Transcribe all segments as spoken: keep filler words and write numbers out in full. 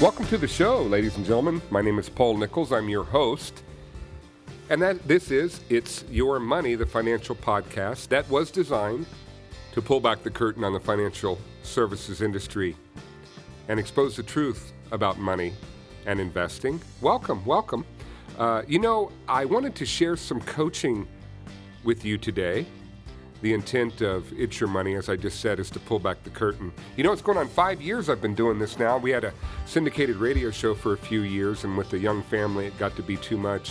Welcome to the show, ladies and gentlemen. My name is Paul Nichols. I'm your host. And that this is It's Your Money, the financial podcast that was designed to pull back the curtain on the financial services industry and expose the truth about money and investing. Welcome, welcome. Uh, you know, I wanted to share some coaching with you today. The intent of It's Your Money, as I just said, is to pull back the curtain. You know, it's going on five years I've been doing this now. We had a syndicated radio show for a few years, and with the young family, it got to be too much.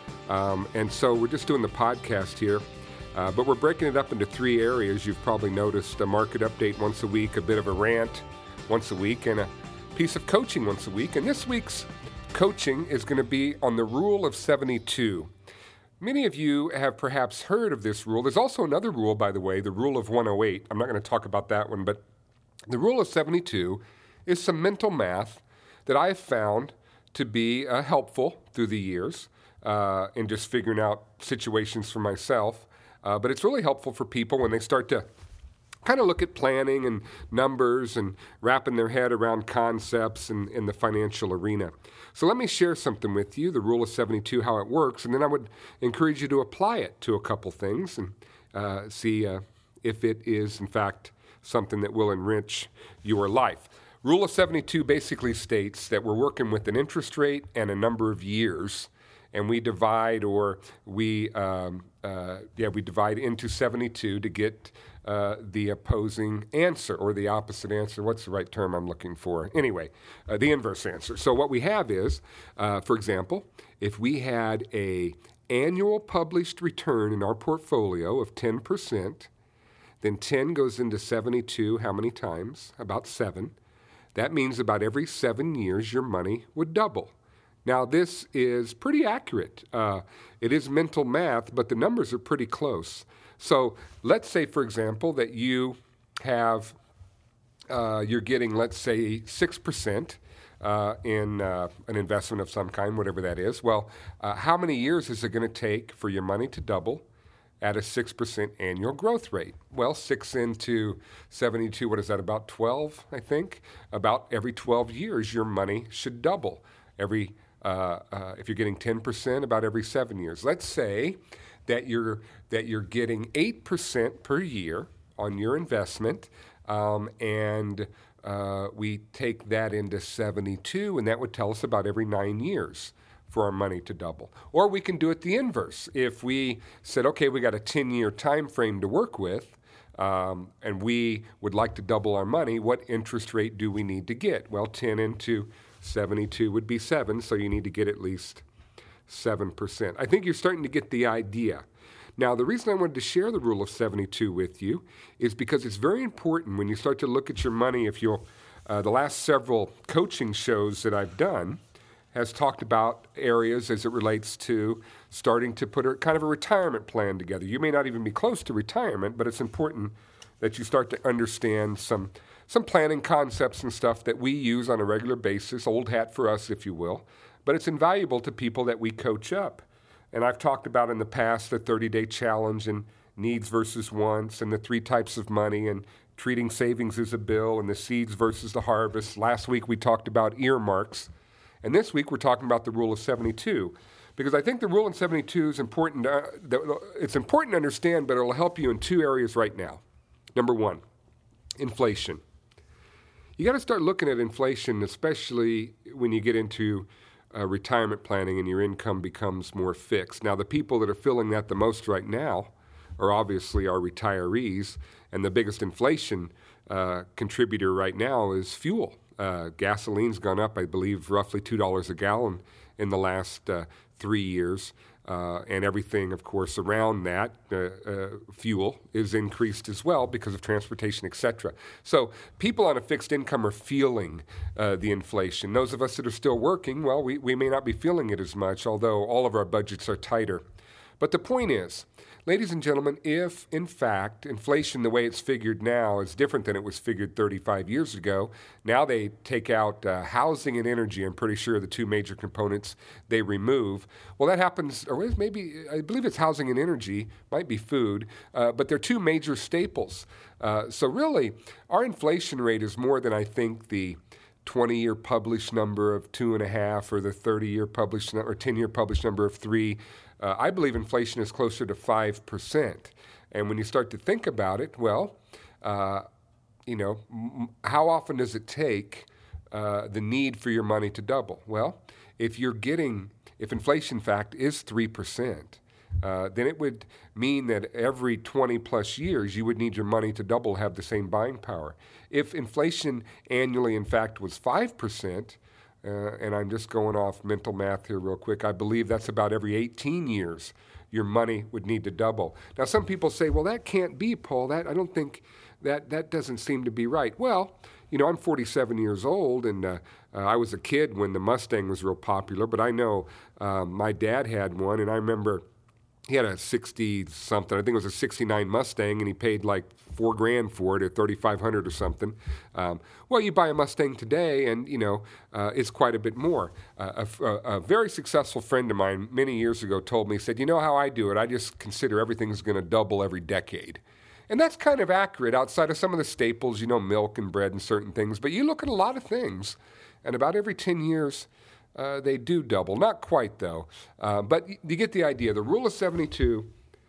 Um, and so we're just doing the podcast here. Uh, but we're breaking it up into three areas. You've probably noticed a market update once a week, a bit of a rant once a week, and a piece of coaching once a week. And this week's coaching is going to be on the Rule of seventy-two. Many of you have perhaps heard of this rule. There's also another rule, by the way, the Rule of one oh eight. I'm not going to talk about that one, but the Rule of seventy-two is some mental math that I have found to be uh, helpful through the years uh, in just figuring out situations for myself. Uh, but it's really helpful for people when they start to kind of look at planning and numbers and wrapping their head around concepts in, in the financial arena. So let me share something with you, the Rule of seventy-two, how it works, and then I would encourage you to apply it to a couple things and uh, see uh, if it is, in fact, something that will enrich your life. Rule of seventy-two basically states that we're working with an interest rate and a number of years, and we divide or we um, uh, yeah we divide into seventy-two to get uh, the opposing answer or the opposite answer. What's the right term I'm looking for? Anyway, uh, the inverse answer. So what we have is, uh, for example, if we had a annual published return in our portfolio of ten percent, then ten goes into seventy-two how many times? About seven. That means about every seven years your money would double. Now, this is pretty accurate. Uh, it is mental math, but the numbers are pretty close. So let's say, for example, that you have, uh, you're getting, let's say, six percent uh, in uh, an investment of some kind, whatever that is. Well, uh, how many years is it going to take for your money to double at a six percent annual growth rate? Well, six into seventy-two, what is that, about twelve, I think? About every twelve years, your money should double. Every Uh, uh, if you're getting ten percent, about every seven years. Let's say that you're that you're getting eight percent per year on your investment, um, and uh, we take that into seventy-two, and that would tell us about every nine years for our money to double. Or we can do it the inverse. If we said, okay, we got a ten-year time frame to work with, um, and we would like to double our money, what interest rate do we need to get? Well, ten into seventy-two would be seven, so you need to get at least seven percent. I think you're starting to get the idea. Now, the reason I wanted to share the Rule of seventy-two with you is because it's very important when you start to look at your money. If you'll, uh, the last several coaching shows that I've done has talked about areas as it relates to starting to put a kind of a retirement plan together. You may not even be close to retirement, but it's important that you start to understand some some planning concepts and stuff that we use on a regular basis, old hat for us, if you will, but it's invaluable to people that we coach up. And I've talked about in the past the thirty-day challenge and needs versus wants and the three types of money and treating savings as a bill and the seeds versus the harvest. Last week we talked about earmarks, and this week we're talking about the Rule of seventy-two, because I think the Rule of seventy-two is important. To, uh, it's important to understand, but it'll help you in two areas right now. Number one, inflation. You got to start looking at inflation, especially when you get into uh, retirement planning and your income becomes more fixed. Now, the people that are feeling that the most right now are obviously our retirees, and the biggest inflation uh, contributor right now is fuel. Uh, gasoline's gone up, I believe, roughly two dollars a gallon in the last uh, three years. Uh, and everything, of course, around that, uh, uh, fuel, is increased as well because of transportation, et cetera. So people on a fixed income are feeling uh, the inflation. Those of us that are still working, well, we, we may not be feeling it as much, although all of our budgets are tighter. But the point is, ladies and gentlemen, if, in fact, inflation, the way it's figured now, is different than it was figured thirty-five years ago, now they take out uh, housing and energy, I'm pretty sure the two major components they remove. Well, that happens, or maybe, I believe it's housing and energy, might be food, uh, but they're two major staples. Uh, so really, our inflation rate is more than I think the twenty-year published number of two and a half or the thirty-year published or ten-year published number of three. Uh, I believe inflation is closer to five percent. And when you start to think about it, well, uh, you know, m- how often does it take uh, the need for your money to double? Well, if you're getting, if inflation fact is three percent, uh, then it would mean that every twenty plus years you would need your money to double, have the same buying power. If inflation annually, in fact, was five percent, uh, and I'm just going off mental math here real quick, I believe that's about every eighteen years your money would need to double. Now, some people say, well, that can't be, Paul. That I don't think that that doesn't seem to be right. Well, you know, I'm forty-seven years old, and uh, uh, I was a kid when the Mustang was real popular, but I know uh, my dad had one, and I remember he had a sixty-something, I think it was a sixty-nine Mustang, and he paid like four grand for it, or thirty-five hundred or something. Um, well, you buy a Mustang today, and, you know, uh, it's quite a bit more. Uh, a, a, a very successful friend of mine many years ago told me, he said, you know how I do it? I just consider everything's going to double every decade. And that's kind of accurate outside of some of the staples, you know, milk and bread and certain things. But you look at a lot of things, and about every ten years, uh, they do double. Not quite, though. Uh, but you get the idea. The Rule of seventy-two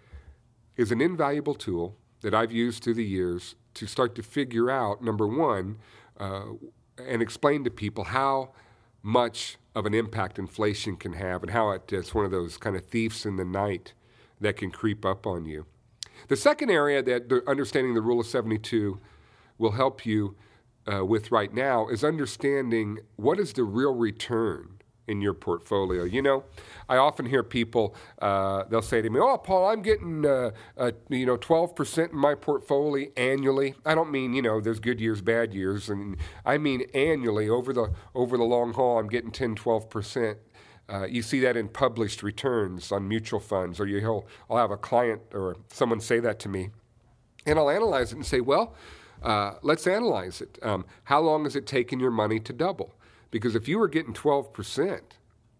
is an invaluable tool that I've used through the years to start to figure out, number one, uh, and explain to people how much of an impact inflation can have and how it, it's one of those kind of thieves in the night that can creep up on you. The second area that the understanding the Rule of seventy-two will help you uh, with right now is understanding what is the real return in your portfolio. You know, I often hear people, uh, they'll say to me, oh, Paul, I'm getting, uh, uh, you know, twelve percent in my portfolio annually. I don't mean, you know, there's good years, bad years. And I mean annually, over the over the long haul, I'm getting ten, twelve percent. Uh, you see that in published returns on mutual funds, or you'll, I'll have a client or someone say that to me, and I'll analyze it and say, well, uh, let's analyze it. Um, how long has it taken your money to double? Because if you were getting twelve percent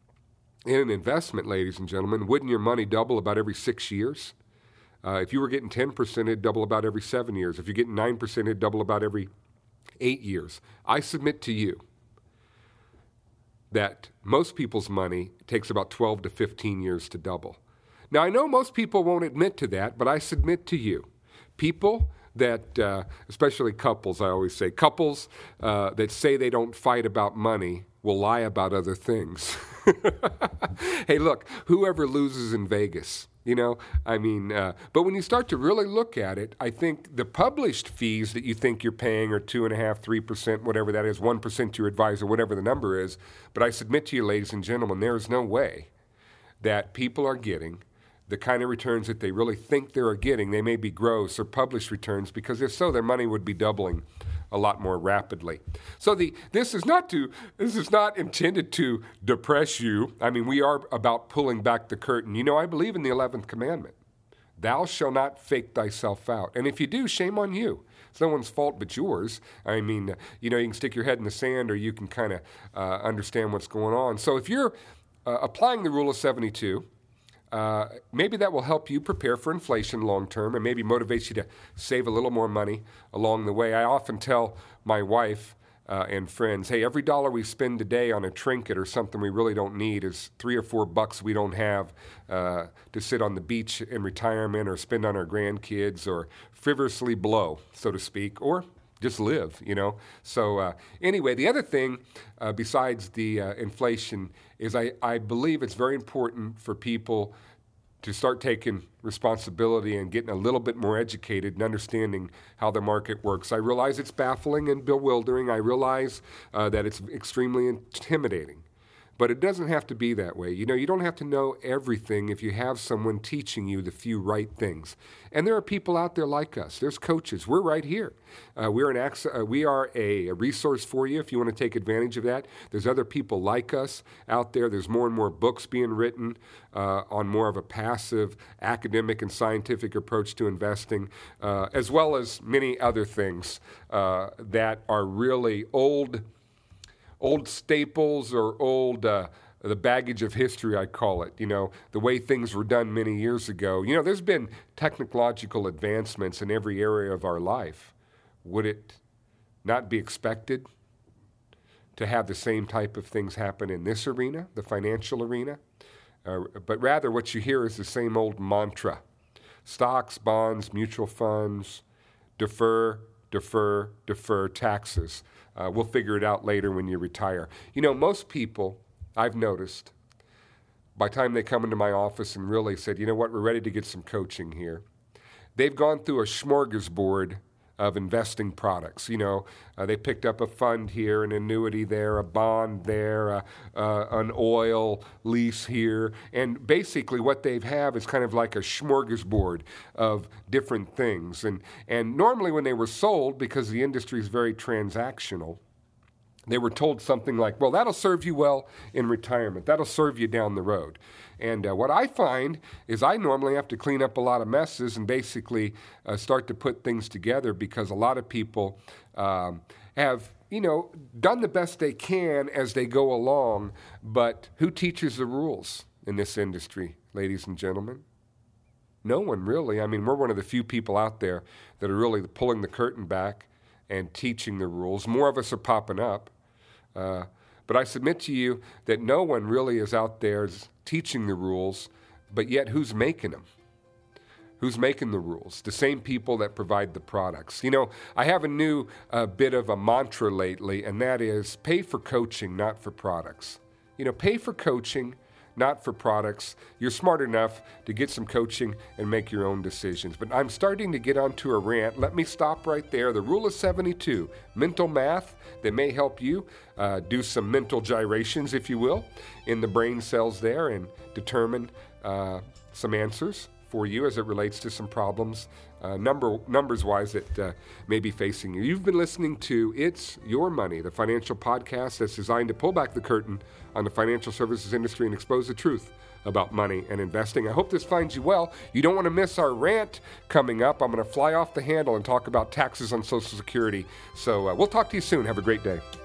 in an investment, ladies and gentlemen, wouldn't your money double about every six years? Uh, if you were getting ten percent, it'd double about every seven years. If you're getting nine percent, it'd double about every eight years. I submit to you that most people's money takes about twelve to fifteen years to double. Now, I know most people won't admit to that, but I submit to you, people that, uh, especially couples, I always say, couples uh, that say they don't fight about money will lie about other things. Hey, look, whoever loses in Vegas, you know, I mean, uh, but when you start to really look at it, I think the published fees that you think you're paying are two and a half, three percent, whatever that is, one percent to your advisor, whatever the number is. But I submit to you, ladies and gentlemen, there is no way that people are getting the kind of returns that they really think they are getting. They may be gross or published returns, because if so, their money would be doubling a lot more rapidly. So the this is not to this is not intended to depress you. I mean, we are about pulling back the curtain. You know, I believe in the eleventh commandment. Thou shalt not fake thyself out. And if you do, shame on you. It's no one's fault but yours. I mean, you know, you can stick your head in the sand, or you can kind of uh, understand what's going on. So if you're uh, applying the Rule of seventy-two, Uh, maybe that will help you prepare for inflation long term, and maybe motivates you to save a little more money along the way. I often tell my wife uh, and friends, hey, every dollar we spend today on a trinket or something we really don't need is three or four bucks we don't have uh, to sit on the beach in retirement, or spend on our grandkids, or frivolously blow, so to speak, or just live, you know. So uh, anyway, the other thing uh, besides the uh, inflation is I, I believe it's very important for people to start taking responsibility and getting a little bit more educated and understanding how the market works. I realize it's baffling and bewildering. I realize uh, that it's extremely intimidating. But it doesn't have to be that way. You know, you don't have to know everything if you have someone teaching you the few right things. And there are people out there like us. There's coaches. We're right here. Uh, we're an ac- uh, we are a, a resource for you if you want to take advantage of that. There's other people like us out there. There's more and more books being written uh, on more of a passive academic and scientific approach to investing, uh, as well as many other things uh, that are really old old staples, or old, uh, the baggage of history, I call it, you know, the way things were done many years ago. You know, there's been technological advancements in every area of our life. Would it not be expected to have the same type of things happen in this arena, the financial arena, uh, but rather what you hear is the same old mantra. Stocks, bonds, mutual funds, defer, defer, defer taxes. Uh, we'll figure it out later when you retire. You know, most people, I've noticed, by the time they come into my office and really said, you know what, we're ready to get some coaching here, they've gone through a smorgasbord of investing products. You know, uh, they picked up a fund here, an annuity there, a bond there, uh, uh, an oil lease here. And basically what they have is kind of like a smorgasbord of different things. And, and normally when they were sold, because the industry is very transactional, they were told something like, well, that'll serve you well in retirement. That'll serve you down the road. And uh, what I find is I normally have to clean up a lot of messes and basically uh, start to put things together, because a lot of people um, have, you know, done the best they can as they go along. But who teaches the rules in this industry, ladies and gentlemen? No one really. I mean, we're one of the few people out there that are really pulling the curtain back and teaching the rules. More of us are popping up. Uh, but I submit to you that no one really is out there teaching the rules, but yet who's making them? Who's making the rules? The same people that provide the products. You know, I have a new uh, bit of a mantra lately, and that is pay for coaching, not for products. You know, pay for coaching, not for products. You're smart enough to get some coaching and make your own decisions. But I'm starting to get onto a rant. Let me stop right there. The rule of seventy-two, mental math that may help you uh, do some mental gyrations, if you will, in the brain cells there and determine uh, some answers for you as it relates to some problems, uh, number numbers-wise, that uh, may be facing you. You've been listening to It's Your Money, the financial podcast that's designed to pull back the curtain on the financial services industry and expose the truth about money and investing. I hope this finds you well. You don't want to miss our rant coming up. I'm going to fly off the handle and talk about taxes on Social Security. So uh, we'll talk to you soon. Have a great day.